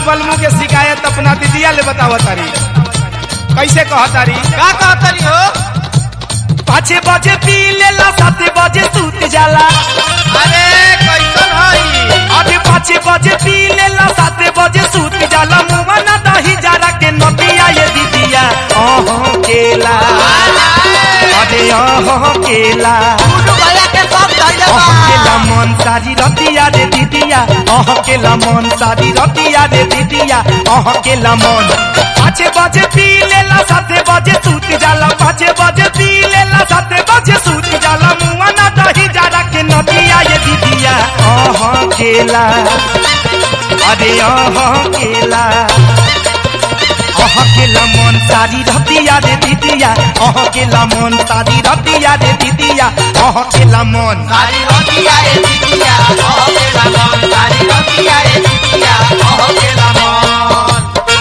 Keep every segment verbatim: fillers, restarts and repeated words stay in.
बलमू के शिकायत अपना दीदिया ले बतावा तारी। कैसे कहा तारी? का कहा तारी हो? पाँच बजे पी लेला सात बजे सूत जाला। अरे कैसन हई? अरे पाँच बजे पी लेला सात बजे सूत जाला। मुआ ना दही जरा के नदिया ये दीदिया ओह केला। अरे ओह केला केला मन सारी रतिया रे दीदिया ओह केला मन सारी रतिया रे दीदिया ओह केला मन। पाँच बजे पी लेला सात बजे सूत जाला। पाँच बजे पी लेला सात बजे सूत जाला। मुआ ना दही जरा के नदिया ये दीदिया ओह केला। अरे ओह केला ओह केला मन सारी रतिया रे दीदिया ओह केला मन सारी रतिया रे दीदिया ओह केला मन सारी रतिया रे दीदिया ओह केला मन। सारी रतिया रे दीदिया ओह केला मन।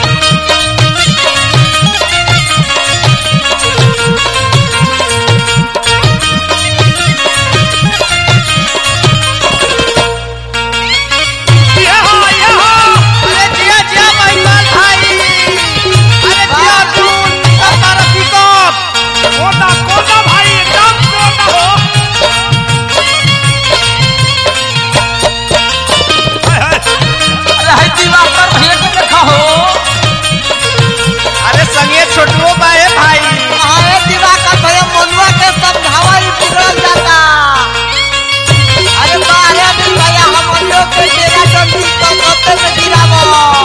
छोटुओ बाए भाई अरे दिवाकर भैया मनुआ के समझावा ही बिगड़ जाता। अरे बारे दिन भैया हम लोग के डेरा डंडी को मोते में गिरावो।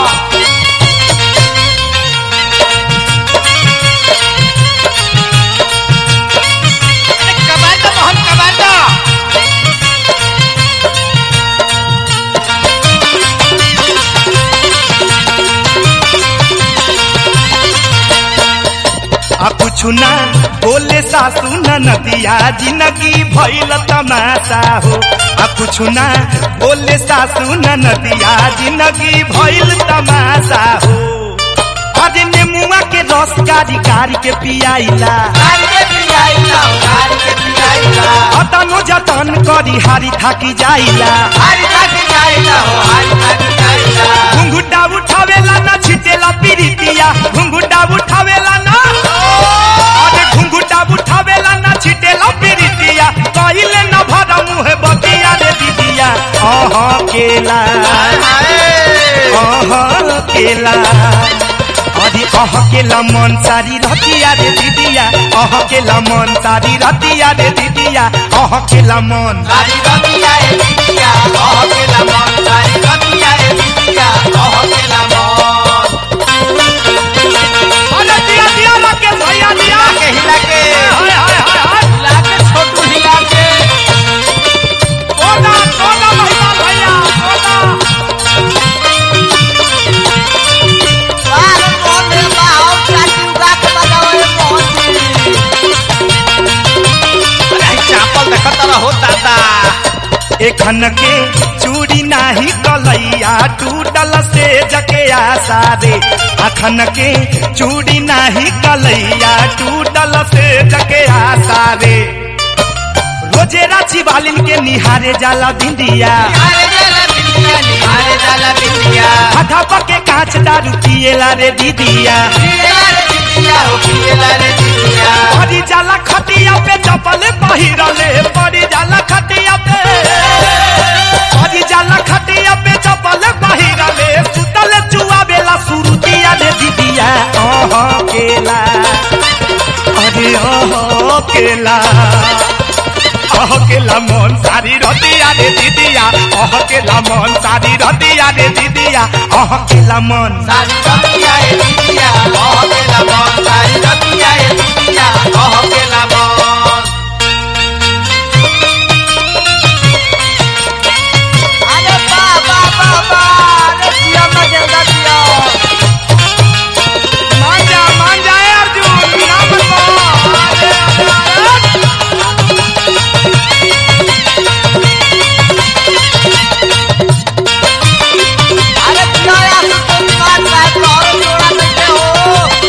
अरे कमांडो मोहन कमांडो। आ कुछ ना बोले सासू नदिया जिंदगी भइल तमाशा हो। आ कुछ ना बोले सासू नदिया जिंदगी भइल तमाशा हो। अरे नेमुआ के रस कारी कारी के पियाइला। कारी के पियाइला कारी के पियाइला। अतनो जतन करी हारी थाकी जाइला। हारी थाकी जाइला हो हारी थाकी जाइला। घुंघुटा उठावेला ना छिटेला पीरितिया। घुंघुटा उठावेला ना अरे घुंघुटा उठावेला ना छिटेला पीरितिया। कहिले न भरा मुहे बतिया रे दीदिया ओह केला। ओह केला अरे ओह केला मन सारी रतिया रे दीदिया ओह केला मन सारी रतिया रे दीदिया ओह केला मन सारी रतिया रे दीदिया ओह केला मन। सारी रतिया रे दीदिया ओह केला मन। अरे दिया दिया लगे भैया दिया के हिला के हाय हाय हाय हाय हिला के छोटू हिला के ओला ओला महिमा भैया ओला। बाहर कौन है बाहर चाची उगा के बताओ ये पहुंची। अरे चापल देखत रहो दादा। एखन के चूड़ी नाही कलैया टूटल से जके आशा रे। अखन के चूड़ी नाही कलैया टूटल से जके आशा रे। रोजे राची बालिन के निहारे जाला बिंदिया। निहारे जाला बिंदिया निहारे जाला बिंदिया। हाथा पके कांच दारू पिएला रे दीदिया। पिएला रे दीदिया हो पिएला रे दीदिया। पड़ी जाला खटिया पे चपल पहिरले। पड़ी जाला खटिया पे पड़ी जाला खटिया पे चपल पहिरले। सुतल चुआ बेला सुरुतिया रे दीदिया ओह केला। अरे ओह केला ओह केला मन सारी रतिया रे दीदिया ओह केला मन सारी रतिया रे दीदिया ओह केला मन। सारी रतिया रे दीदिया ओह केला मन। सारी रतिया रे दीदिया ओह केला मन। अरे बाबा बाबा अरे दिया मजेदा दिया। मान जा मान जाए अर्जुन नाम लो। अरे अरे अरे दिया यार तुम बात बात और जोड़ा बैठे हो।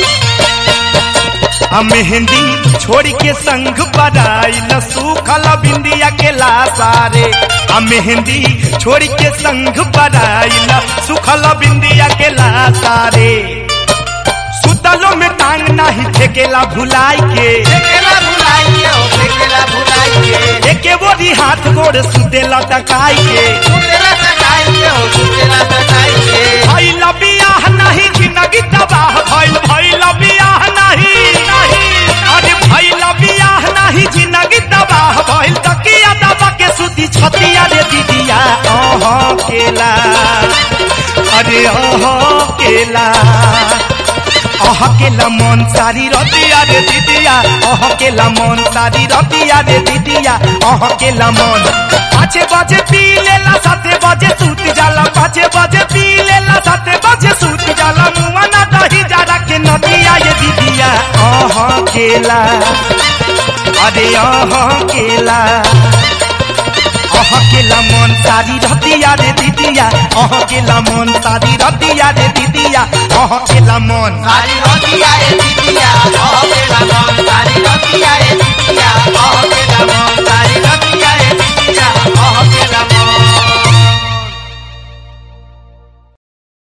आ मेहंदी छोड़ के संग बराइल सूखल बिंदिया के लासारे आ मेहंदी छोड़ के संग बराइल सूखल बिंदिया के लासारे सुतलो में टांग नहीं फेंकेला भुलाई के फेंकेला भुलाई के हो फेंकेला भुलाई के एके बोरी हाथ गोड़ सुतेला टकाई के सुतेला टकाई के हो सुतेला टकाई के भइल बियाह नहीं जिंदगी तबाह भइल भइल बियाह नहीं अरे भइल बियाह नहीं जिंदगी तबाह भइल तकिया दबा के सुती छतिया रे दीदिया ओह केला अरे ओह केला ओह केला मन सारी रतिया रे दीदिया ओह केला मन सारी रतिया रे दीदिया ओह केला मन पाँच बजे पी लेला सात बजे सूत जाला पाँच बजे पी लेला सात बजे सूत जाला मुआ ना दही जाड़ा के नदिया ये दीदिया ओह केला अरे ओह केला ओह केला मन सारी रतिया रे दीदिया ओह केला मन सारी रतिया रे दीदिया ओह केला मन सारी रतिया रे दीदिया ओह